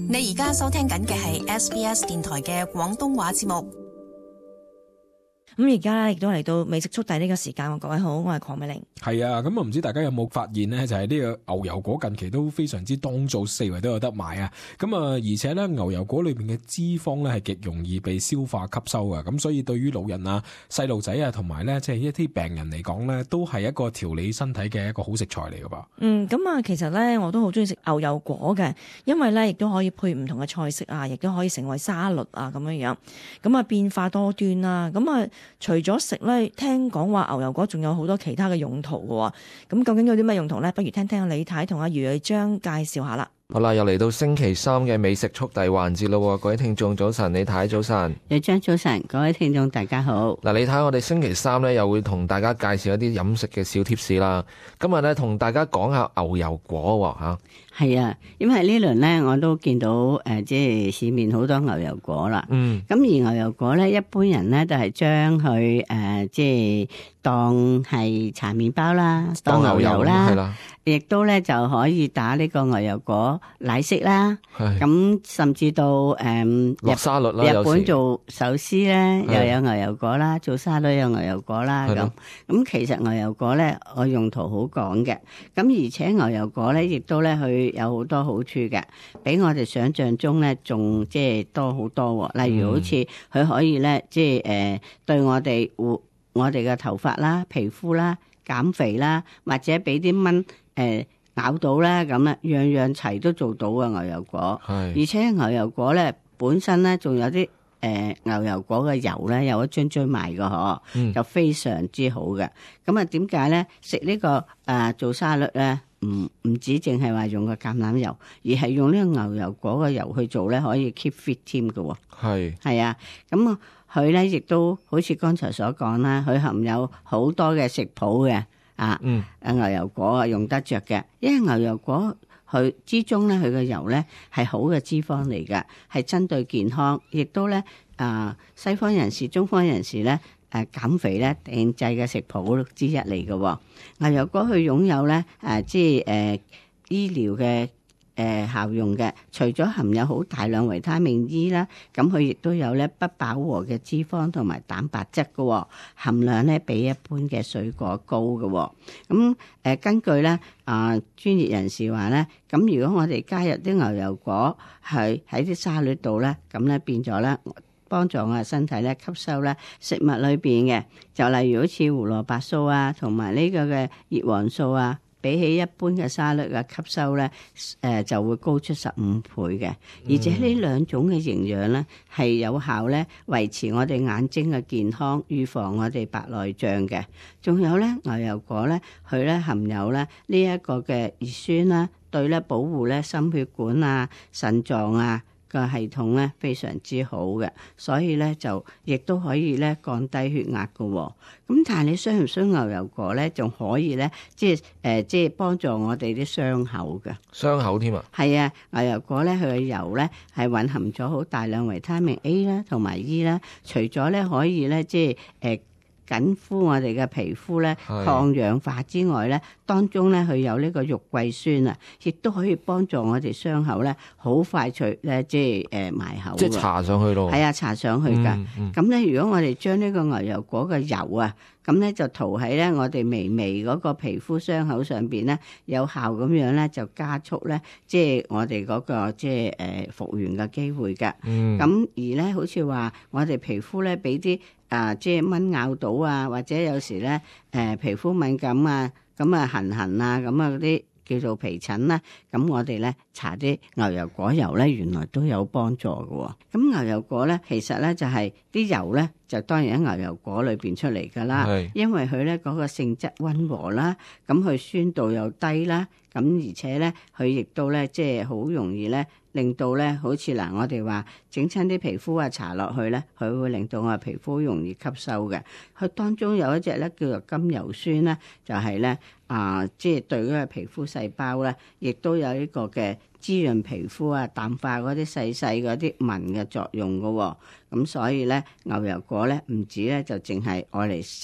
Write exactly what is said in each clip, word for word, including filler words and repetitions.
你而家收聽緊嘅係 S B S 電台嘅廣東話節目。 咁而家咧亦都嚟到美食速遞呢個時間，各位好，我係鄺美玲。 係啊，咁啊唔知大家有冇發現呢？就係、是、呢個牛油果近期都非常之當造，四圍都有得買啊。咁啊，而且咧牛油果裏邊嘅脂肪咧係極容易被消化吸收嘅，咁所以對於老人啊、細路仔啊同埋咧即係一啲病人嚟講咧，都係一個調理身體嘅一個好食材嚟噶噃。 嗯，咁啊，其實咧我都好中意食牛油果嘅，因為咧亦都可以配唔同嘅菜式啊，亦都可以成為沙律啊咁樣樣，咁啊變化多端啦。咁啊除咗食咧，聽講話牛油果仲有好多其他嘅用途嘅，咁究竟有啲咩用途咧？不如聽聽阿李太同阿余瑞章介紹下啦。 好啦，又嚟到星期三嘅美食速遞環節咯，各位聽眾早晨，李太早晨， 李章早晨，各位聽眾大家好。 嗱，李太，我哋星期三咧又會同大家介紹一啲飲食嘅小貼士啦。今日咧同大家講下牛油果吓。 係啊，因為呢輪咧我都見到誒、呃，即係市面好多牛油果啦。嗯，咁而牛油果咧，一般人咧都係將佢誒，即係當係搽麵包啦，當牛油啦，係啦，亦都咧就可以打呢個牛油果奶昔啦。咁甚至到誒落沙律啦， 日本做壽司咧又有牛油果啦，做沙律有牛油果啦。咁咁其實牛油果咧，我用途好廣嘅。咁而且牛油果咧，亦都咧去。有好多好處嘅，比我哋想象中咧仲即係多好多。例如好似佢可以咧，即係誒對我哋護我哋嘅頭髮啦、皮膚啦、減肥啦，或者俾啲蚊誒咬到啦咁啦，樣樣齊都做到嘅牛油果。係，而且牛油果咧本身咧仲有啲誒、呃、牛油果嘅油咧有一樽樽賣嘅嗬，嗯、就非常之好嘅。咁啊點解咧食呢、這個誒、呃、做沙律咧？唔唔止淨係話用個橄欖油，而係用呢個牛油果嘅油去做咧，可以 keep fit 添嘅。係係啊，咁啊佢咧亦都好似剛才所講啦，佢含有好多嘅食譜嘅啊，嗯，牛油果啊用得着嘅，因為牛油果佢之中咧佢嘅油咧係好嘅脂肪嚟嘅，係針對健康，亦都咧啊西方人士、中方人士咧。誒減肥咧定製嘅食譜之一嚟嘅。牛油果佢擁有咧誒即係誒醫療嘅誒效用嘅，除咗含有好大量維他命 E 啦，咁佢亦都有咧不飽和嘅脂肪同埋蛋白質嘅，含量咧比一般嘅水果高嘅。咁誒根據咧啊專業人士話咧，咁如果我哋加入啲牛油果係喺啲沙律度咧，咁咧變咗咧。幫助我哋身體咧吸收咧食物裏邊嘅，就例如好似胡蘿蔔素啊，同埋呢個嘅葉黃素啊，比起一般嘅沙律嘅吸收咧，誒、呃、就會高出十五倍嘅。而且呢兩種嘅營養咧係有效咧維持我哋眼睛嘅健康，預防我哋白內障嘅。仲有咧牛油果咧，佢咧含有咧呢一個嘅葉酸啦，對咧保護咧心血管啊、腎臟啊。個系統咧非常之好嘅，所以咧就亦都可以咧降低血壓嘅。咁但係你需唔需要牛油果咧，仲可以咧即係誒即係幫助我哋啲傷口嘅傷口添啊？係啊，牛油果咧佢嘅油咧係蘊含咗好大量維他命 A 啦同埋 E 啦，除咗咧可以咧即係誒。呃緊膚我哋嘅皮膚咧抗氧化之外咧，當中咧佢有呢個肉桂酸啊，亦都可以幫助我哋傷口咧好快脆咧即係誒埋口。 即係搽上去咯。係啊，搽上去㗎。咁咧、嗯嗯，如果我哋將呢個牛油果嘅油啊，咁咧就塗喺咧我哋微微嗰個皮膚傷口上邊咧，有效咁樣咧就加速咧即係我哋嗰個即係誒復原嘅機會㗎。咁、嗯、而咧好似話我哋皮膚咧俾啲。啊，即係蚊咬到啊，或者有時咧，誒、呃、皮膚敏感啊，咁啊痕痕啊，咁啊嗰啲叫做皮疹啦，咁我哋咧搽啲牛油果油咧，原來都有幫助嘅。咁牛油果咧，其實咧就係、是、啲油咧，就當然喺牛油果裏邊出嚟噶啦，是因為佢咧嗰個性質溫和啦，咁佢酸度又低啦，咁而且咧佢亦都咧即係好容易咧。令到咧，好似嗱，我哋話整親啲皮膚啊，搽落去咧，佢會令到我哋皮膚容易吸收嘅。佢當中有一隻咧叫做甘油酸咧，就係咧啊，即係對嗰個皮膚細胞咧，亦都有呢個嘅滋潤皮膚啊、淡化嗰啲細細嗰啲紋嘅作用嘅。咁所以咧，牛油果咧唔止咧就淨係愛嚟食。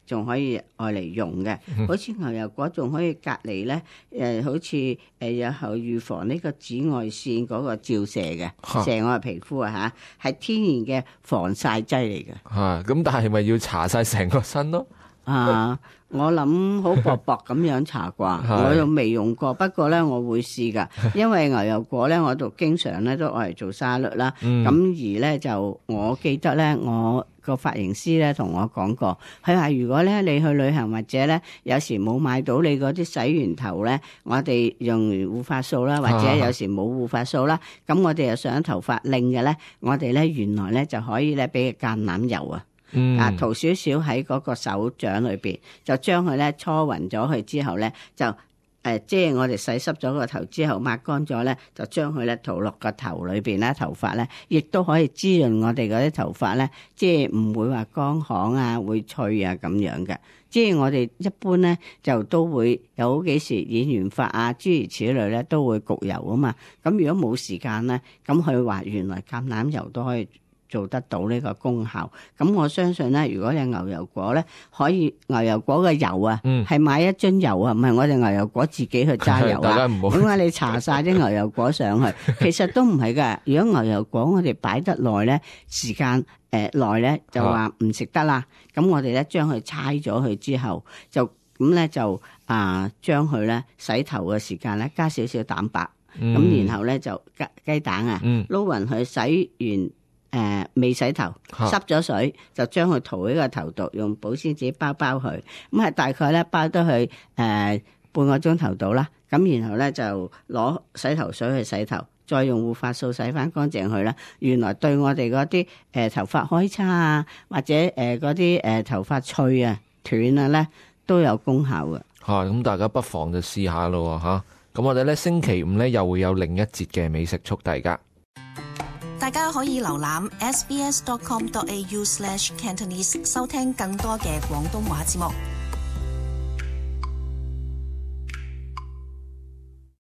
仲可以愛嚟用嘅。好似牛油果仲可以隔離咧，誒好似誒有後預防呢個紫外線嗰個照射嘅，射我嘅皮膚啊嚇，係天然嘅防曬劑嚟嘅。 係咁，但係咪要搽晒成個身咯？ 啊，我諗好薄薄咁樣搽啩，我又未用過，不過咧我會試噶，因為牛油果咧我度經常咧都愛嚟做沙律啦。咁、嗯、而咧就我記得咧，我個髮型師咧同我講過，佢話如果咧你去旅行或者咧有時冇買到你嗰啲洗完頭咧，我哋用護髮素啦，或者有時冇護髮素啦，咁、啊、我哋又想頭髮靚嘅咧，我哋咧原來咧就可以咧俾個橄欖油啊。嗯、啊，塗少少喺嗰個手掌裏邊，就將佢咧搓勻咗佢之後咧，就誒、呃，即係我哋洗濕咗個頭之後抹乾咗咧，就將佢咧塗落個頭裏邊咧，頭髮咧亦都可以滋潤我哋嗰啲頭髮咧，即係唔會話乾旱啊，會脆啊咁樣嘅。即係我哋一般咧就都會有好幾時染完髮啊，諸如此類咧都會焗油啊嘛。咁如果冇時間咧，咁佢話原來橄欖油都可以做得到呢個功效，咁我相信咧，如果有牛油果咧，可以牛油果嘅油啊，係、嗯、買一樽油啊，唔係我哋牛油果自己去揸油啊。點解你搽晒啲牛油果上去？其實都唔係噶。如果牛油果我哋擺得耐咧，時間誒耐咧，就話唔食得啦。咁、啊、我哋咧將佢搓咗佢之後，就咁咧就啊將佢咧洗頭嘅時間咧加少少蛋白，咁、嗯、然後咧就雞雞蛋啊撈勻佢洗完。誒、呃，未洗頭，濕咗水，就將佢塗喺個頭度，用保鮮紙包包佢，咁係大概咧包得佢誒、呃、半個鐘頭到啦。咁然後咧就攞洗頭水去洗頭，再用護髮素洗翻乾淨佢啦。原來對我哋嗰啲誒頭髮開叉啊，或者誒嗰啲誒頭髮脆啊斷啊咧都有功效嘅。 吓、啊，咁大家不妨就試下咯吓。咁我哋咧星期五咧又會有另一節嘅美食速遞噶。 大家可以瀏覽 s b s dot com dot a u slash cantonese 收聽更多嘅廣東話節目。